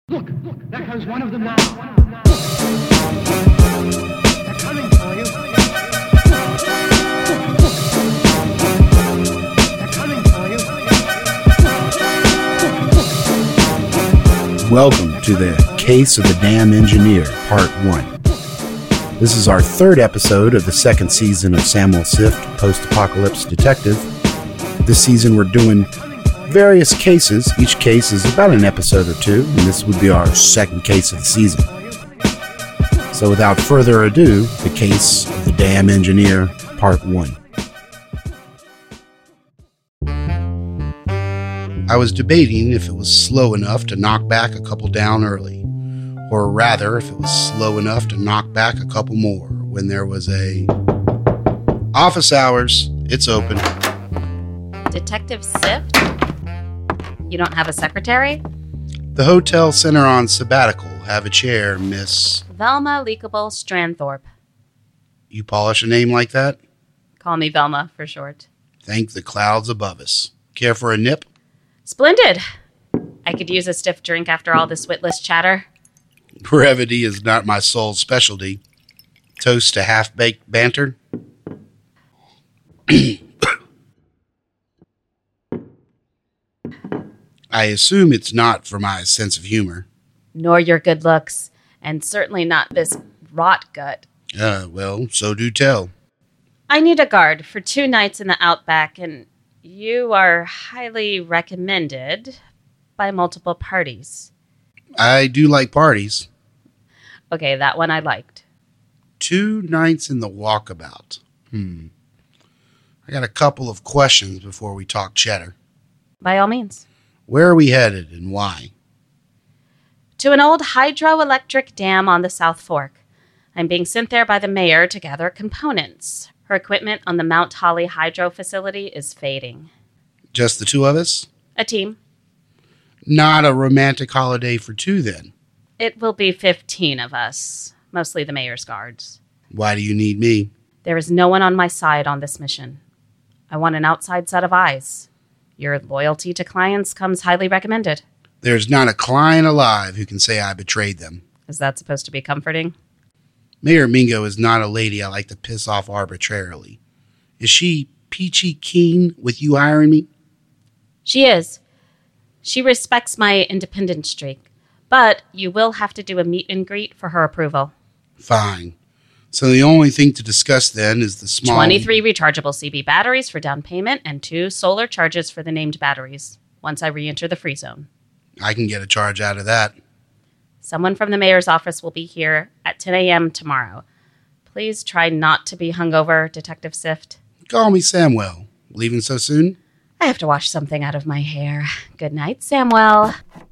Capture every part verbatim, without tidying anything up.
Look, look, there comes one of them now. They're coming for you. They're coming for you. Welcome to the Case of the Damn Engineer, Part one. This is our third episode of the second season of Samuel Sift, Post-Apocalypse Detective. This season we're doing various cases. Each case is about an episode or two, and this would be our second case of the season. So without further ado, the Case of the Damn Engineer, Part one. I was debating if it was slow enough to knock back a couple down early, or rather, if it was slow enough to knock back a couple more, when there was a... Office hours, it's open. Detective Sift? You don't have a secretary? The hotel center on sabbatical. Have a chair, Miss... Velma Leakable Stranthorpe. You polish a name like that? Call me Velma for short. Thank the clouds above us. Care for a nip? Splendid! I could use a stiff drink after all this witless chatter. Brevity is not my sole specialty. Toast to half-baked banter? I assume it's not for my sense of humor. Nor your good looks, and certainly not this rot gut. Uh, well, so do tell. I need a guard for two nights in the Outback, and you are highly recommended by multiple parties. I do like parties. Okay, that one I liked. Two nights in the Walkabout. Hmm. I got a couple of questions before we talk cheddar. By all means. Where are we headed and why? To an old hydroelectric dam on the South Fork. I'm being sent there by the mayor to gather components. Her equipment on the Mount Holly hydro facility is fading. Just the two of us? A team. Not a romantic holiday for two, then. It will be fifteen of us, mostly the mayor's guards. Why do you need me? There is no one on my side on this mission. I want an outside set of eyes. Your loyalty to clients comes highly recommended. There's not a client alive who can say I betrayed them. Is that supposed to be comforting? Mayor Mingo is not a lady I like to piss off arbitrarily. Is she peachy keen with you hiring me? She is. She respects my independent streak. But you will have to do a meet and greet for her approval. Fine. So the only thing to discuss then is the small... twenty-three rechargeable C B batteries for down payment and two solar charges for the named batteries, once I re-enter the free zone. I can get a charge out of that. Someone from the mayor's office will be here at ten a.m. tomorrow. Please try not to be hungover, Detective Sift. Call me Samuel. Leaving so soon? I have to wash something out of my hair. Good night, Samuel.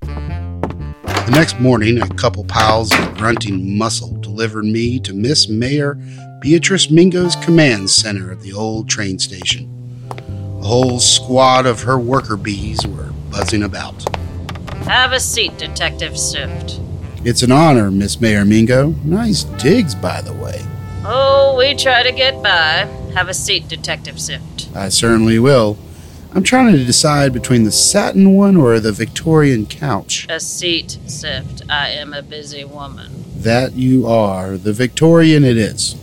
The next morning, a couple piles of grunting muscle delivered me to Miss Mayor Beatrice Mingo's command center at the old train station. A whole squad of her worker bees were buzzing about. Have a seat, Detective Sift. It's an honor, Miss Mayor Mingo. Nice digs, by the way. Oh, we try to get by. Have a seat, Detective Sift. I certainly will. I'm trying to decide between the satin one or the Victorian couch. A seat, Sift. I am a busy woman. That you are. The Victorian it is.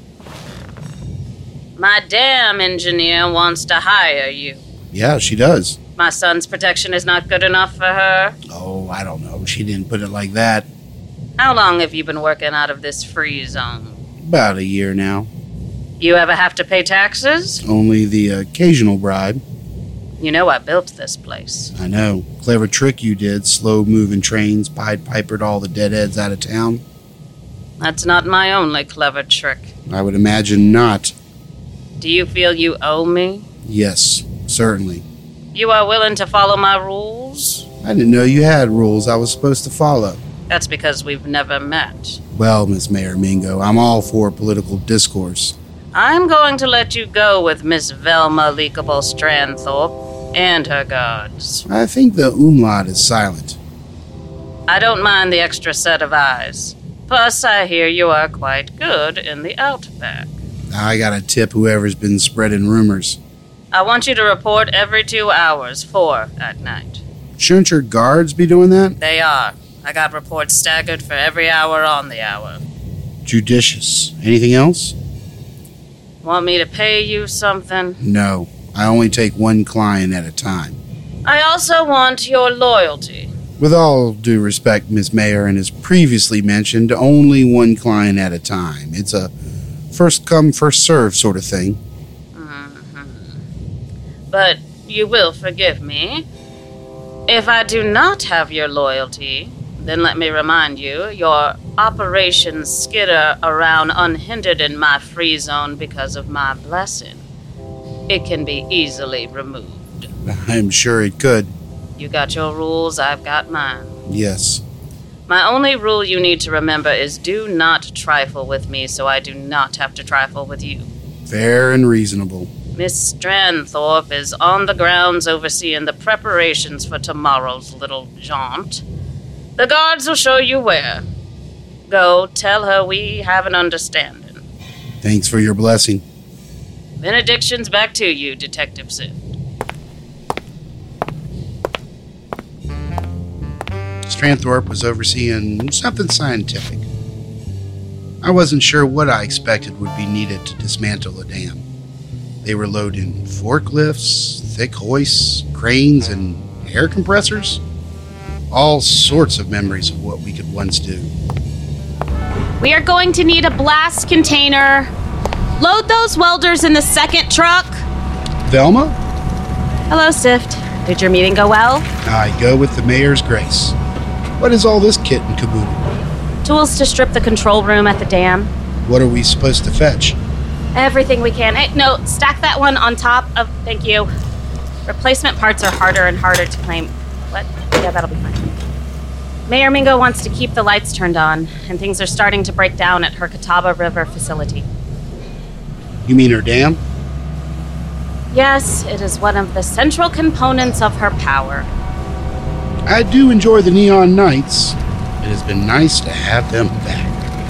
My damn engineer wants to hire you. Yeah, she does. My son's protection is not good enough for her. Oh, I don't know. She didn't put it like that. How long have you been working out of this free zone? About a year now. You ever have to pay taxes? Only the occasional bribe. You know I built this place. I know. Clever trick you did. Slow-moving trains, Pied Pipered all the deadheads out of town. That's not my only clever trick. I would imagine not. Do you feel you owe me? Yes, certainly. You are willing to follow my rules? I didn't know you had rules I was supposed to follow. That's because we've never met. Well, Miss Mayor Mingo, I'm all for political discourse. I'm going to let you go with Miss Velma Leakable Stranthorpe and her guards. I think the umlaut is silent. I don't mind the extra set of eyes. Plus, I hear you are quite good in the Outback. I gotta tip whoever's been spreading rumors. I want you to report every two hours, four at night. Shouldn't your guards be doing that? They are. I got reports staggered for every hour on the hour. Judicious. Anything else? Want me to pay you something? No. I only take one client at a time. I also want your loyalty. With all due respect, Miss Mayer, and as previously mentioned, only one client at a time. It's a first-come, first-served sort of thing. Mm-hmm. But you will forgive me. If I do not have your loyalty, then let me remind you, your operations skitter around unhindered in my free zone because of my blessing. It can be easily removed. I'm sure it could. You got your rules, I've got mine. Yes. My only rule you need to remember is do not trifle with me so I do not have to trifle with you. Fair and reasonable. Miss Stranthorpe is on the grounds overseeing the preparations for tomorrow's little jaunt. The guards will show you where. Go tell her we have an understanding. Thanks for your blessing. Benedictions back to you, Detective Sift. Stranthorpe was overseeing something scientific. I wasn't sure what I expected would be needed to dismantle a dam. They were loading forklifts, thick hoists, cranes, and air compressors. All sorts of memories of what we could once do. We are going to need a blast container. Load those welders in the second truck. Velma? Hello, Sift. Did your meeting go well? I go with the mayor's grace. What is all this kit and caboodle? Tools to strip the control room at the dam. What are we supposed to fetch? Everything we can. Hey, no, stack that one on top of... Thank you. Replacement parts are harder and harder to claim. What? Yeah, that'll be fine. Mayor Mingo wants to keep the lights turned on, and things are starting to break down at her Catawba River facility. You mean her dam? Yes, it is one of the central components of her power. I do enjoy the neon nights. It has been nice to have them back.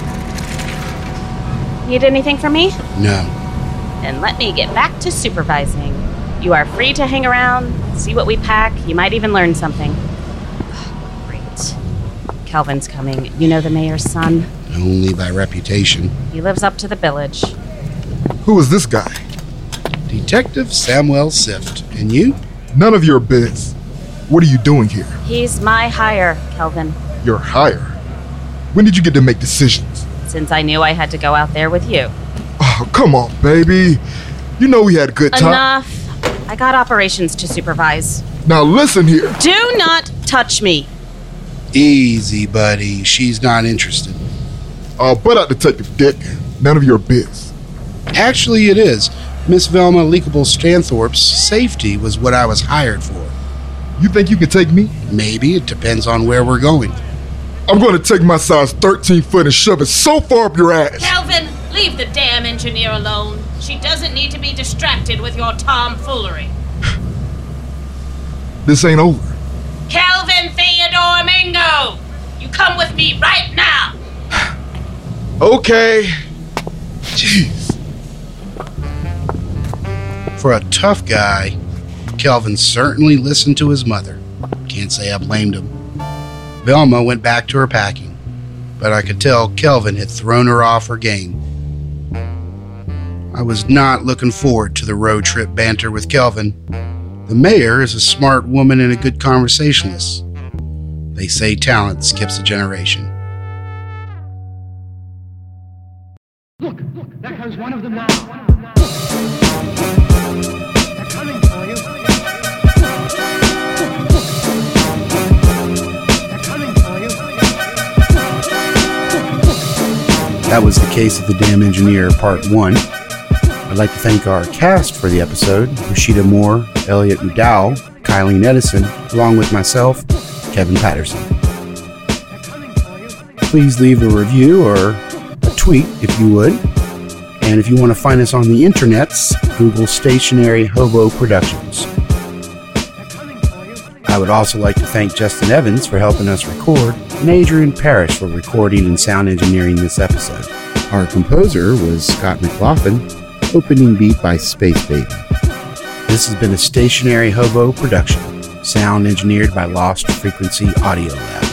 Need anything from me? No. Then let me get back to supervising. You are free to hang around, see what we pack. You might even learn something. Great. Kelvin's coming. You know the mayor's son? Only by reputation. He lives up to the village. Who is this guy? Detective Samuel Sift. And you? None of your biz. What are you doing here? He's my hire, Kelvin. Your hire? When did you get to make decisions? Since I knew I had to go out there with you. Oh, come on, baby. You know we had a good time. Enough. I got operations to supervise. Now listen here. Do not touch me. Easy, buddy. She's not interested. Oh, butt out, Detective Dick. None of your biz. Actually, it is. Miss Velma Leakable Stranthorpe's safety was what I was hired for. You think you can take me? Maybe. It depends on where we're going. I'm going to take my size thirteen foot and shove it so far up your ass. Kelvin, leave the damn engineer alone. She doesn't need to be distracted with your tomfoolery. This ain't over. Kelvin Theodore Mingo! You come with me right now! Okay. Jeez. For a tough guy, Kelvin certainly listened to his mother. Can't say I blamed him. Velma went back to her packing, but I could tell Kelvin had thrown her off her game. I was not looking forward to the road trip banter with Kelvin. The mayor is a smart woman and a good conversationalist. They say talent skips a generation. Look, look, there comes one of them now. They're coming for you. They're coming for you. That was The Case of the Dam Engineer, Part one. I'd like to thank our cast for the episode, Rashida Moore, Elliot McDowell, Kylene Edison, along with myself, Kevin Patterson. Please leave a review or a tweet if you would. And if you want to find us on the internets, Google Stationary Hobo Productions. I would also like to thank Justin Evans for helping us record, and Adrian Parrish for recording and sound engineering this episode. Our composer was Scott McLaughlin, opening beat by Space Baby. This has been a Stationary Hobo production, sound engineered by Lost Frequency Audio Lab.